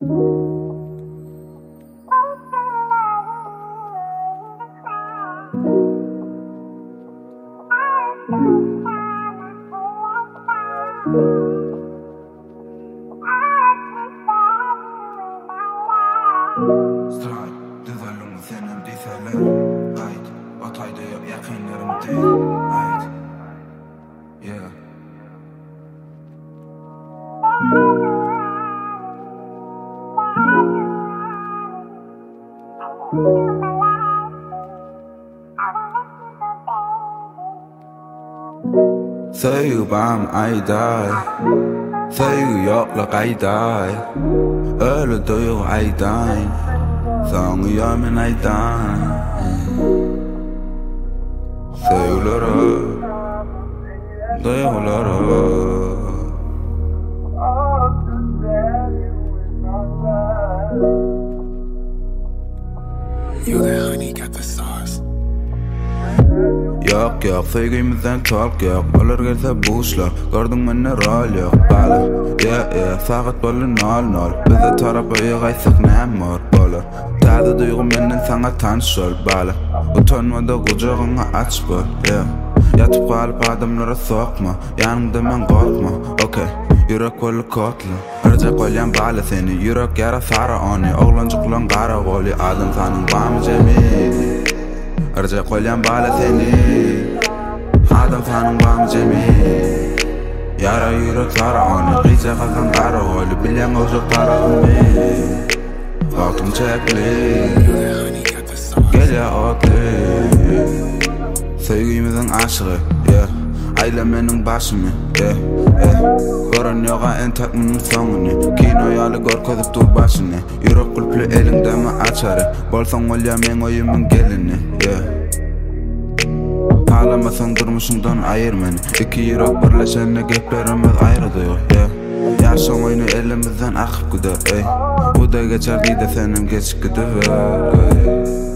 Stride, düzel onu senin diseler. Ait, atayda yok yakınlarım değil. Ait, yeah. Säg bam ay day. Säg yokluk ay day. Öyle duygu ay day. Sonu yemin ay day. Sevgileri, duyguları. You the honey got the sauce. Yok yok, sevgimizden çok yok. Olur gelse boşlar, gördün beni rol yok. Bala, yeah, saat böyle 00. Bize tarafa yığaysak ne var böyle. Tadı duygum benden sana tanış ol. Bala, utanmadı kucağına aç bol, yeah. Yatıp kalıp adamlara sokma, yanımda ben korkma, okey. Yürek kolu kotlu, Irca koyyan bala seni. Yürek yara sara onu, oğlancıklan kara goli. Adam sanın bamı cemil, Irca koyyan bala seni. Adam sanın bamı cemil. Yara yürek sara onu, giyce kalkan kara goli. Bilen olacak tarafımı, korktum çekli. Gel ya otli, sevgimizin aşığı, yeah. Ailemenin başımı, yeah, yeah. Gören yoga en takmının sonunu. Kinoyalı gör kozip dur başını. Yürek kulplu elinde mi açarı. Bolsan ol ya men oyumun gelini, yeah. Ağlamasan durmuşundan ayır beni. İki yürek birleşenle geplerimiz ayrı duyuyor, yeah. Yaşam oyunu elimizden akıp gider, ey. Bu da geçer değil de senin geç gidiver, ey.